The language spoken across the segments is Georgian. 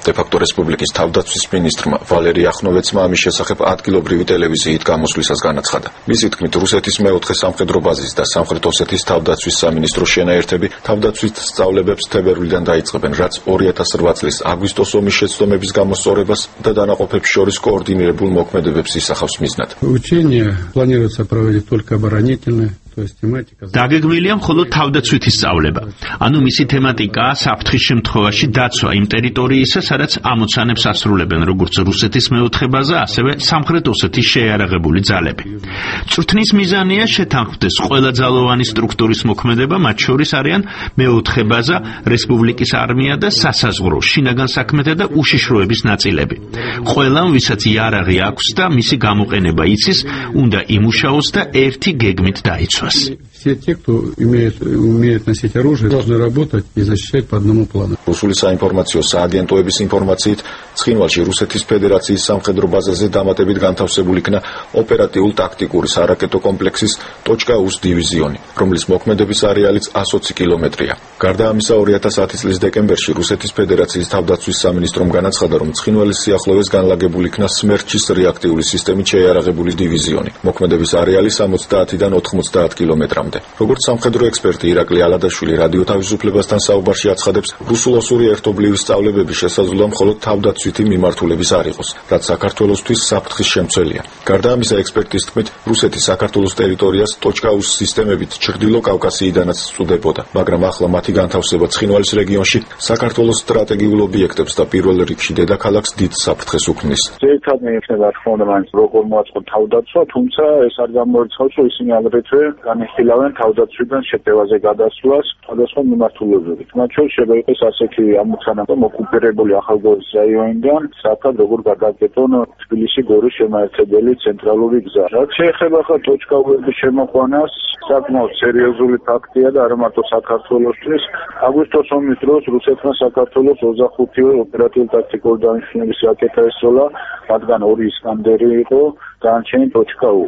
დე-ფაქტო რესპუბლიკის თავდაცვის მინისტრმა ვალერი ახნოვეცმა ამის შესახებ ადგილობრივი ტელევიზიით გამოსვლისას განაცხადა. მისი თქმით, რუსეთის მეოთხე სამხედრო ბაზის და სამხრეთ ოსეთის თავდაცვის სამინისტროს შენაერთები თავდაცვის სწავლებებს თებერვლიდან დაიწყებენ, რაც 2008 წლის აგვისტოს ომის შეცდომების გამოსწორებას და დანაყოფებს შორის კოორდინირებულ მოქმედებებს ისახავს მიზნად. Учения планируется проводить только оборонительные. დაგეგმილია მხოლოდ თავდაცვითი სწავლება. ანუ მისი თემატიკაა საფრთხის შემთხვევაში დაცვა იმ ტერიტორიისა, სადაც ამოცანებს ასრულებენ როგორც რუსეთის მეოთხე ბაზა, ასევე სამხრეთ ოსეთის შეიარაღებული ძალები. წვრთნის მიზანია შეთანხმდეს ყველა ძალოვანი სტრუქტურის მოქმედება, მათ შორის არიან მეოთხე ბაზა, რესპუბლიკის არმია და სასაზღვრო, შინაგან საქმეთა და უშიშროების ნაწილები. ყველამ, ვისაც იარაღი აქვს და მისი გამოყენება იცის, უნდა იმუშაოს და ერთი გეგმით დაიცვას. Все те, кто умеет носить оружие, должны работать и защищать по одному плану. რუსული საინფორმაციო სააგენტოების ინფორმაციით, ცხინვალში რუსეთის ფედერაციის სამხედრო ბაზაზე დამატებით განთავსებული იქნა ოპერატიულ-ტაქტიკური სარაკეტო კომპლექსის .US დივიზიონი, რომლის მოქმედების არეალიც 120 კილომეტრია. გარდა ამისა, 2010 წლის დეკემბერში რუსეთის ფედერაციის თავდაცვის სამინისტრომ განაცხადა, რომ ცხინვალის სიახლოვეს განლაგებული იქნა სმერჩის რეაქტიული სისტემით შეიარაღებული დივიზიონი. მოქმედების არეალი 70-დან 90 კილომეტრამდე. როგორც სამხედრო ექსპერტი ირაკლი ალადაშვილი რადიო თავისუფლებასთან საუბარში აცხადებს, რუსულ-ოსური ერთობლივი სწავლებები შესაძლოა მხოლოდ თავდაცვითი მიმართულების არ იყოს, რაც საქართველოსთვის საფრთხის შემცველია. გარდა ამისა, ექსპერტის თქმით, რუსეთი საქართველოს ტერიტორიას .US სისტემებით ჩრდილო კავკასიიდანაც სწუდებოდა, მაგრამ ახლა მათი განთავსება ცხინვალის რეგიონში საქართველოს სტრატეგიულ ობიექტებს და პირველ რიგში დედაქალაქს დიდ საფრთხეს უქმნის. ძირითადად იქნება თქმა უნდა მაინც როგორ მოაწყოთ თავდაცვა, თუმცა ეს არ გამოირცხავს, რომ ისინი აგრეთვე განიხილავენ თავდაცვიდან შეტევაზე გადასვლას სხვადასხვა მიმართულებებით. მათ შორის შეიძლება იყოს ასეთი ამოცანა, რომ ოკუპირებული ახალგორის რაიონიდან საფრთხად როგორ გადაკეთონ თბილისი-გორის შემაერთებელი ცენტრალური გზა. რაც შეეხება ხა .US-ების შემოყვანას, საკმაოდ სერიოზული ფაქტია და არა მარტო საქართველოსთვის. აგვისტოს ომის დროს რუსეთმა საქართველოს 25 ოპერატიულ-ტაქტიკური დანიშნულების რაკეტა ესწოლა, მათგან 2 ისკანდერი იყო, დანარჩენი .U.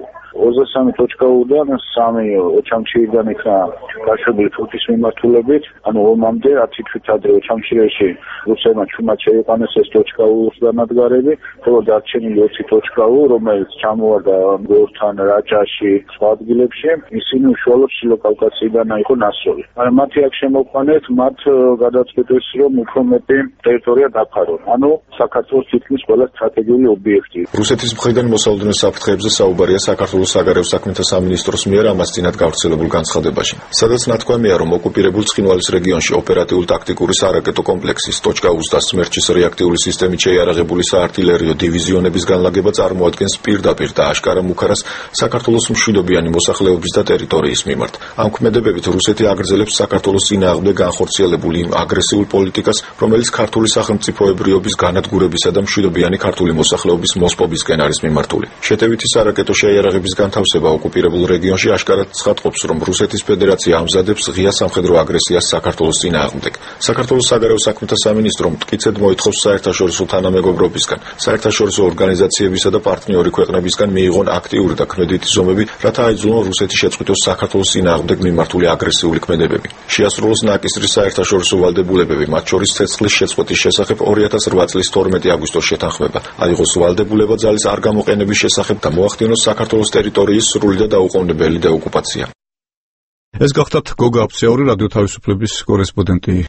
23.U-დან 3 ოჩამჩირიდან იქნა გაშვებული თურქის მიმართულებით, ანუ ომამდე 10 თვით ადრე ოჩამჩირეში რუსებმა ჩუმად შეიყვანეს ეს .U-ს განადგარები, ხოლო დარჩენილი 20.U, რომელიც ჩამოვარდა გორთან, რაჭაში, სხვა ადგილებში, ისინი უშუალოდ ჩრდილო კავკასიიდან იყო ნასწორი. მაგრამ მათი აქ შემოყვანეთ, მათ გადაწყვეტეს, რომ უფრო მეტი ტერიტორია დაფარონ, ანუ საქართველოს თითქმის ყველა სტრატეგიული ობიექტი. რუსეთის მხრიდან მოსალოდნელ საფრთხეებზე საუბარია საქართველოს საგარეო საქმეთა სამინისტროს მიერ ამას წინათ გავრცელებულ განცხადებაში. სადაც ნათქვამია, რომ ოკუპირებულ ცხინვალის რეგიონში ოპერატიულ-ტაქტიკური სარაკეტო კომპლექსის .US და სმერჩის რეაქტიული სისტემით შეიარაღებული საარტილერიო დივიზიონების განლაგება წარმოადგენს პირდაპირ და აშკარა მუქარას საქართველოს მშვიდობიანი მოსახლეობის და ტერიტორიის მიმართ. ამ ქმედებებით რუსეთი აგრძელებს საქართველოს წინააღმდეგ განხორციელებული იმ აგრესიულ პოლიტიკას, რომელიც ქართული სახელმწიფოებრიობის განადგურებისა და მშვიდობიანი ქართული მოსახლეობის მოსპობისკენ არის მიმართული. შეტევითი სარაკეტო შეიარაღების განთავსება ოკუპირებულ რეგიონში აშკარად ცხადყოფს, რომ რუსეთის ფედერაცია ამზადებს ღია სამხედრო აგრესიას საქართველოს წინააღმდეგ. საქართველოს საგარეო საქმეთა სამინისტრომ მტკიცედ მოითხოვს საერთაშორისო თანამეგობრობისგან, საერთაშორისო ორგანიზაციებისა და პარტნიორი ქვეყნებისგან მიიღონ აქტიური და ქმედითი ზომები, რათა აიძულონ რუსეთი შეწყვიტოს საქართველოს წინააღმდეგ მიმართული აგრესიული ქმედებები. შეასრულოს ნაკისრის საერთაშორისო ვალდებულებები, მათ შორის ცეცხლის შეწყვეტის შესახებ 2008 წლის 12 აგვისტოს შეთანხმება, აიღოს ვალდებულება ძალის არ გამოყენების შესახებ და მოახდინოს საქართველოს ტერიტორიის სრული და დაუყოვნებელი დეოკუპაცია. ეს გახლავთ გოგა აფციური რადიო თავისუფლების კორესპონდენტი